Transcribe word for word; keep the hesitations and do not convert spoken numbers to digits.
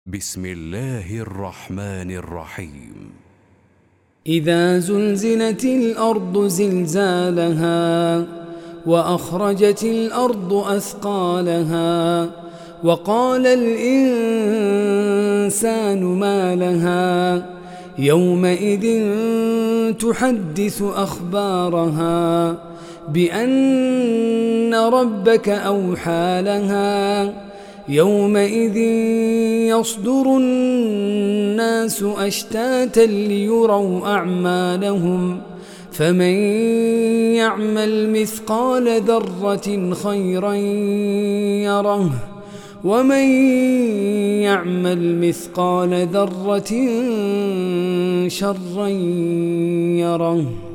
بسم الله الرحمن الرحيم. إذا زلزلت الأرض زلزالها وأخرجت الأرض أثقالها وقال الإنسان ما لها يومئذ تحدث أخبارها بأن ربك أوحى لها يومئذ يصدر الناس أشتاتا ليروا أعمالهم فمن يعمل مثقال ذرة خيرا يره ومن يعمل مثقال ذرة شرا يره.